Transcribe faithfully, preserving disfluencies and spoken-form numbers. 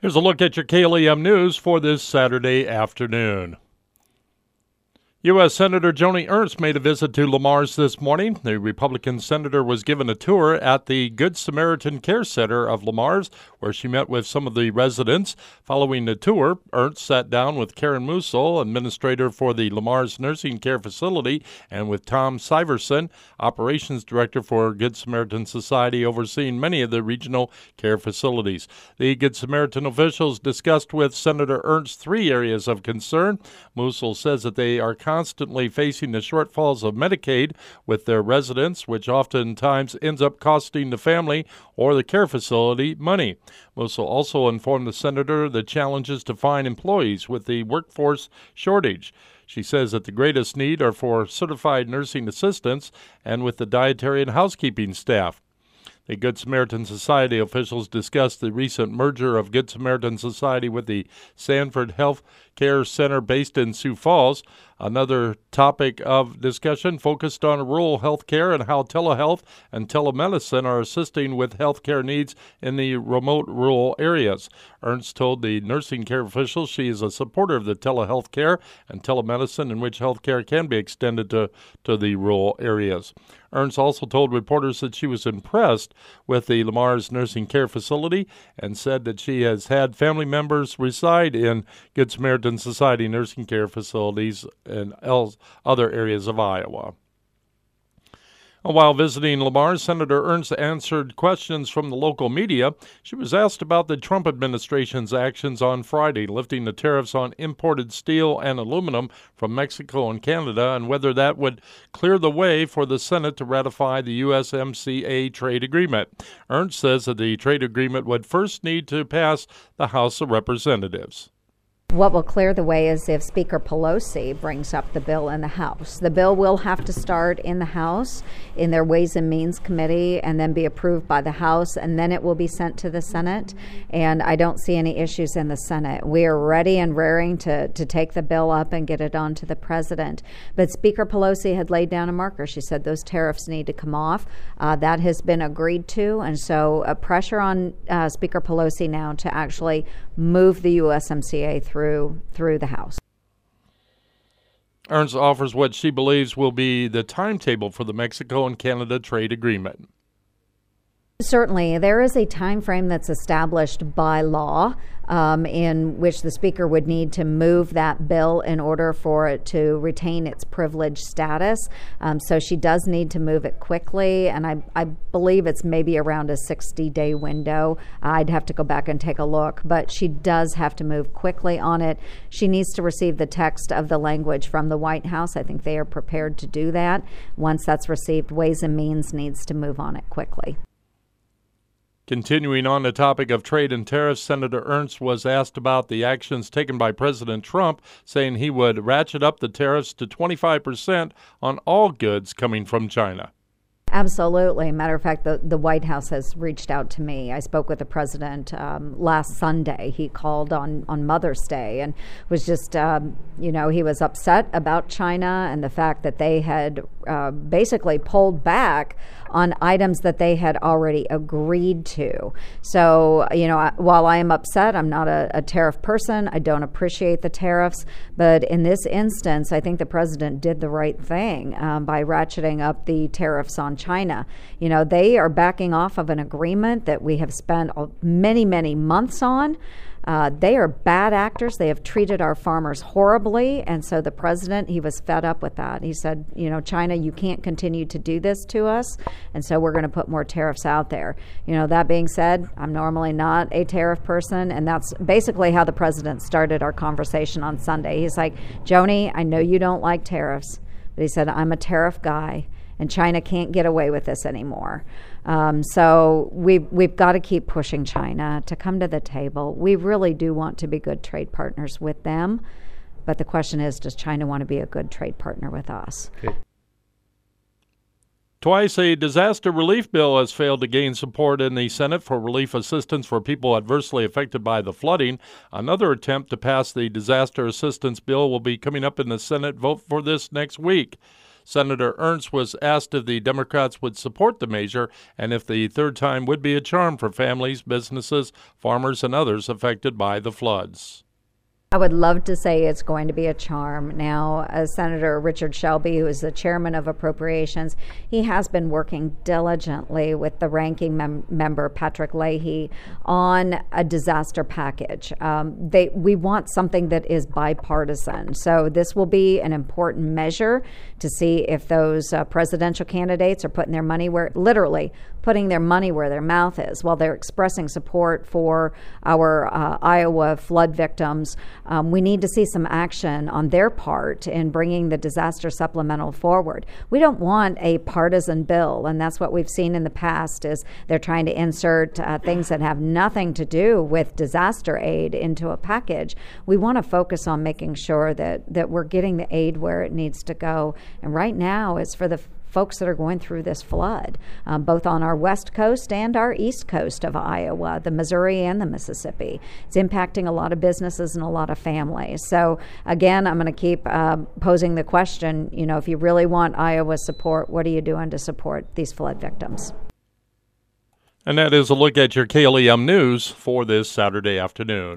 Here's a look at your K L E M News for this Saturday afternoon. U S. Senator Joni Ernst made a visit to Le Mars this morning. The Republican senator was given a tour at the Good Samaritan Care Center of Le Mars, where she met with some of the residents. Following the tour, Ernst sat down with Karen Musil, administrator for the Le Mars Nursing Care Facility, and with Tom Syverson, operations director for Good Samaritan Society, overseeing many of the regional care facilities. The Good Samaritan officials discussed with Senator Ernst three areas of concern. Musil says that they are constantly facing the shortfalls of Medicaid with their residents, which oftentimes ends up costing the family or the care facility money. Musil also informed the senator the challenges to find employees with the workforce shortage. She says that the greatest need are for certified nursing assistants and with the dietary and housekeeping staff. The Good Samaritan Society officials discussed the recent merger of Good Samaritan Society with the Sanford Health Care Center based in Sioux Falls. Another topic of discussion focused on rural health care and how telehealth and telemedicine are assisting with health care needs in the remote rural areas. Ernst told the nursing care officials she is a supporter of the telehealth care and telemedicine in which health care can be extended to, to the rural areas. Ernst also told reporters that she was impressed with the Le Mars Nursing Care Facility and said that she has had family members reside in Good Samaritan Society nursing care facilities in other areas of Iowa. While visiting Le Mars, Senator Ernst answered questions from the local media. She was asked about the Trump administration's actions on Friday, lifting the tariffs on imported steel and aluminum from Mexico and Canada, and whether that would clear the way for the Senate to ratify the U S M C A trade agreement. Ernst says that the trade agreement would first need to pass the House of Representatives. What will clear the way is if Speaker Pelosi brings up the bill in the House. The bill will have to start in the House, in their Ways and Means Committee, and then be approved by the House, and then it will be sent to the Senate. And I don't see any issues in the Senate. We are ready and raring to, to take the bill up and get it on to the President. But Speaker Pelosi had laid down a marker. She said those tariffs need to come off. Uh, that has been agreed to, and so uh, pressure on uh, Speaker Pelosi now to actually move the U S M C A through through the House. Ernst offers what she believes will be the timetable for the Mexico and Canada trade agreement. Certainly, there is a time frame that's established by law um, in which the Speaker would need to move that bill in order for it to retain its privileged status. Um, so she does need to move it quickly, and I, I believe it's maybe around a sixty-day window. I'd have to go back and take a look, but she does have to move quickly on it. She needs to receive the text of the language from the White House. I think they are prepared to do that. Once that's received, Ways and Means needs to move on it quickly. Continuing on the topic of trade and tariffs, Senator Ernst was asked about the actions taken by President Trump, saying he would ratchet up the tariffs to twenty-five percent on all goods coming from China. Absolutely. Matter of fact, the, the White House has reached out to me. I spoke with the president um, last Sunday. He called on, on Mother's Day and was just, um, you know, he was upset about China and the fact that they had uh, basically pulled back on items that they had already agreed to. So, you know, while I am upset, I'm not a, a tariff person. I don't appreciate the tariffs. But in this instance, I think the president did the right thing um, by ratcheting up the tariffs on China. You know, they are backing off of an agreement that we have spent many, many months on. Uh, they are bad actors. They have treated our farmers horribly. And so the president, he was fed up with that. He said, you know, China, you can't continue to do this to us. And so we're going to put more tariffs out there. You know, that being said, I'm normally not a tariff person. And that's basically how the president started our conversation on Sunday. He's like, Joni, I know you don't like tariffs. But he said, I'm a tariff guy. And China can't get away with this anymore. Um, so we've, we've got to keep pushing China to come to the table. We really do want to be good trade partners with them. But the question is, does China want to be a good trade partner with us? Okay. Twice a disaster relief bill has failed to gain support in the Senate for relief assistance for people adversely affected by the flooding. Another attempt to pass the disaster assistance bill will be coming up in the Senate vote for this next week. Senator Ernst was asked if the Democrats would support the measure and if the third time would be a charm for families, businesses, farmers, and others affected by the floods. I would love to say it's going to be a charm. Now, as Senator Richard Shelby, who is the chairman of Appropriations, he has been working diligently with the ranking mem- member, Patrick Leahy, on a disaster package. Um, they, we want something that is bipartisan. So this will be an important measure to see if those uh, presidential candidates are putting their money where, literally, putting their money where their mouth is while they're expressing support for our uh, Iowa flood victims. Um, we need to see some action on their part in bringing the disaster supplemental forward. We don't want a partisan bill, and that's what we've seen in the past is they're trying to insert uh, things that have nothing to do with disaster aid into a package. We want to focus on making sure that, that we're getting the aid where it needs to go. And right now it's for the folks that are going through this flood, um, both on our west coast and our east coast of Iowa, the Missouri and the Mississippi. It's impacting a lot of businesses and a lot of families. So again, I'm going to keep uh, posing the question, you know, if you really want Iowa support, what are you doing to support these flood victims? And that is a look at your K L E M News for this Saturday afternoon.